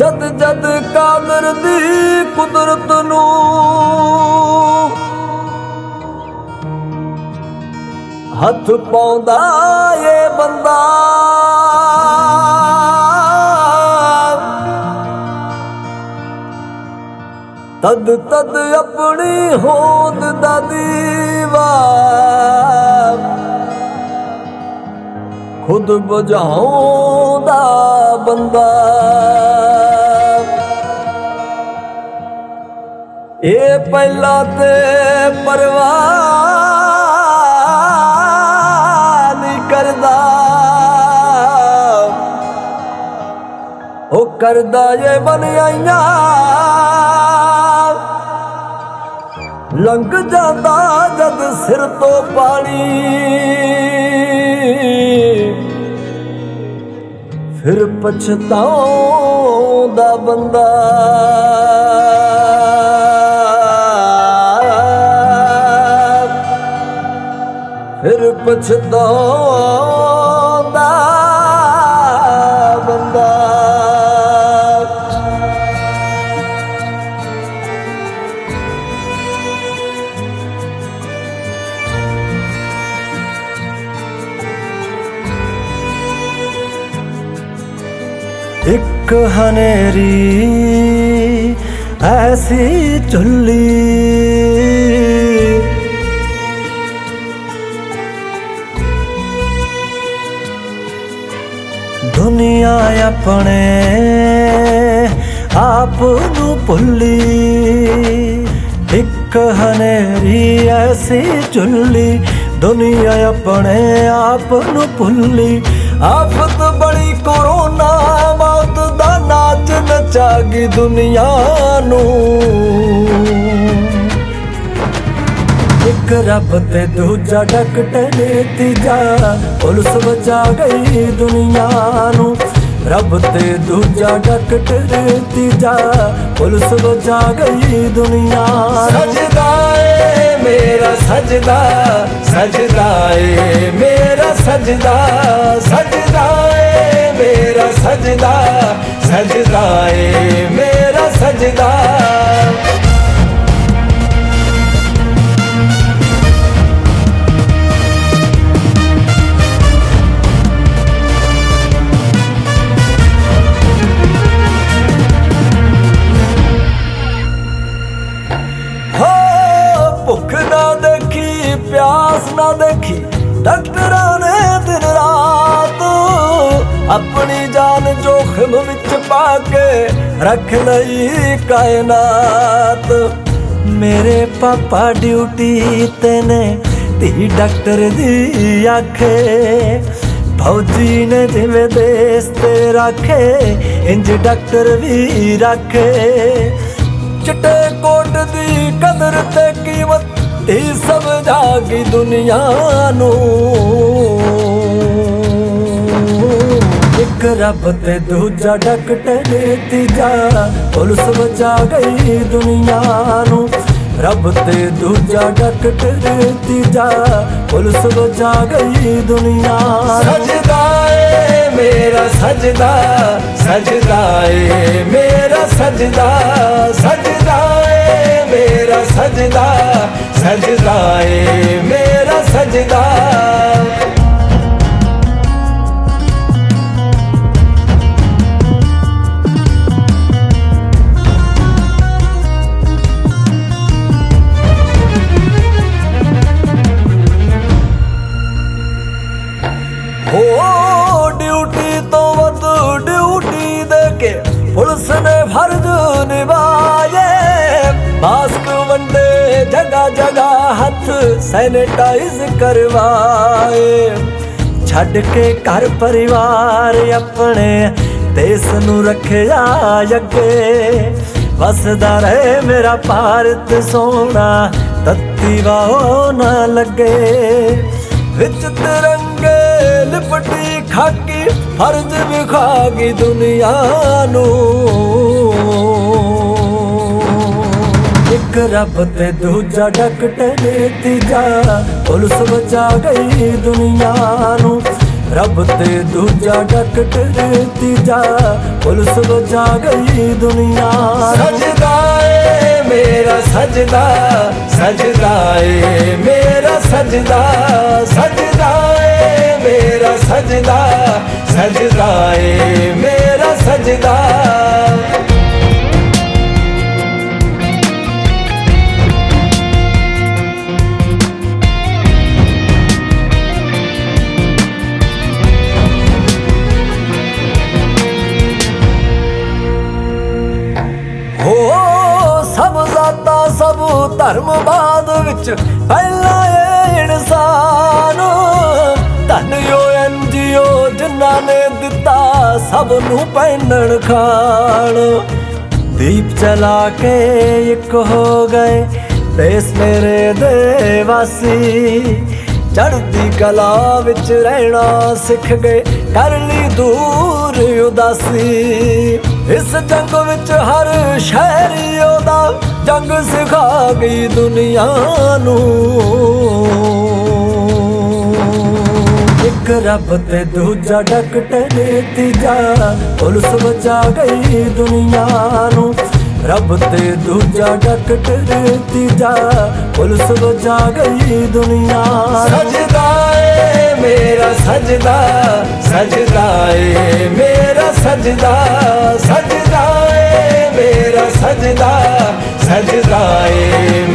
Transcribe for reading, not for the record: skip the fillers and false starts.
जद जद कादर दी कुदरत नू हथ पाउंदा ये बंदा, तद तद अपनी होंद दा दीवा खुद बुझाउंदा बंदा। ये पहला ते परवाह नहीं करदा, ओ करदा ये बनियाइयां लंघ जाता जद सिर तो पानी, फिर पछताउंदा बंदा। फिर पछताउंदा बंदा। एक हनेरी ऐसी चुल्ली, दुनिया अपने आप नू भुल्ली। एक हनेरी ऐसी चुल्ली, दुनिया अपने आप नू भुल्ली। आफत बड़ी कोरोना मौत दा नाच नचागी दुनिया नू। एक रब ते दूजा डॉक्टर तीजा पुलिस बचा गई दुनिया नू। रब ते दूजा डॉक्टर तीजा पुलिस बचा गई दुनिया। सजदा ए मेरा सजदा, सजदा ए मेरा सजदा, सजदा ए मेरा सजदा, सजदा ए मेरा सजदा। भुख ना देखी प्यास ना देखी डॉक्टरां ने दिन रात, अपनी जान जोखिम विच पाके रख लई कायनात। मेरे पापा ड्यूटी ते ने धी डॉक्टर दी आखे, फौजी ने जिवें देश ते रखे इंज डॉक्टर भी रखे। चिट्टे कोट दी कदर ते कीमत ही समझागी दुनिया नू। एक रब ते दूजा डॉक्टर तीजा पुलिस बचा गई दुनिया नू। रब ते दूजा डॉक्टर तीजा पुलिस बचा गई दुनिया। सजदा ए मेरा सजदा, सजदा ए मेरा सजदा, सजदा ए मेरा सजदा, सजदा ए मेरा सजदा। हो ड्यूटी तो वध ड्यूटी देके पुलिस ने फर्ज निभाए। मास्क वंडे जगह जगह हथ सैनिटाइज करवाए। छड़ के घर परिवार अपने देश नू रखिया अगे। वसदा रहे मेरा भारत सोना, तत्ती वाह ना लगे। विच तिरंगे लिपटी खाकी फर्ज विखागी दुनिया नू। एक रब ते दूजा डॉक्टर तीजा पुलिस बचा गई दुनिया नू। ਰੱਬ ਤੇ ਦੂਜਾ ਡਾਕਟਰ ਤੀਜਾ ਪੁਲਿਸ ਵਜਾ ਗਈ ਦੁਨੀਆ। ਸਜਦਾ ਏ ਮੇਰਾ ਸਜਦਾ, ਸਜਦਾ ਏ ਮੇਰਾ ਸਜਦਾ, ਸਜਦਾ ਏ ਮੇਰਾ ਸਜਦਾ, ਸਜਦਾ ਏ ਮੇਰਾ ਸਜਦਾ। ਸਭ ਜ਼ਾਤਾਂ ਸਭ ਧਰਮਵਾਦ ਵਿੱਚ ਪਹਿਲਾ ਏ ਇਨਸਾਨ। ਧੰਨਯੋ NGO ਜਿਨ੍ਹਾਂ ਨੇ ਦਿੱਤਾ ਸਭ ਨੂੰ ਪਹਿਨਣ ਖਾਣ। ਦੀਪ ਚਲਾ ਕੇ ਇੱਕ ਹੋ ਗਏ ਦੇਸ ਮੇਰੇ ਦੇ ਵਾਸੀ। ਚੜ੍ਹਦੀ ਕਲਾ ਵਿੱਚ ਰਹਿਣਾ ਸਿੱਖ ਗਏ ਕਰ ਲਈ ਦੂਰ ਉਦਾਸੀ। ਇਸ ਜੰਗ ਵਿੱਚ ਹਰ ਸ਼ਹਿਰੀ ਉਹਦਾ ਜੰਗ ਸਿਖਾ ਗਈ ਦੁਨੀਆ ਨੂੰ। ਇੱਕ ਰੱਬ ਤੇ ਦੂਜਾ ਡਾਕਟਰ ਤੀਜਾ ਪੁਲਿਸ ਵਜਾ ਗਈ ਦੁਨੀਆ ਨੂੰ। ਰੱਬ ਤੇ ਦੂਜਾ ਡਾਕਟਰ ਤੀਜਾ ਪੁਲਿਸ ਵਜਾ ਗਈ ਦੁਨੀਆ। ਸਜਦਾ ਏ ਮੇਰਾ ਸਜਦਾ, ਸਜਦਾ ਏ ਮੇਰਾ ਸਜਦਾ, ਸਜਦਾ ਏ ਮੇਰਾ ਸਜਦਾ, ਸਜਦਾ ਏ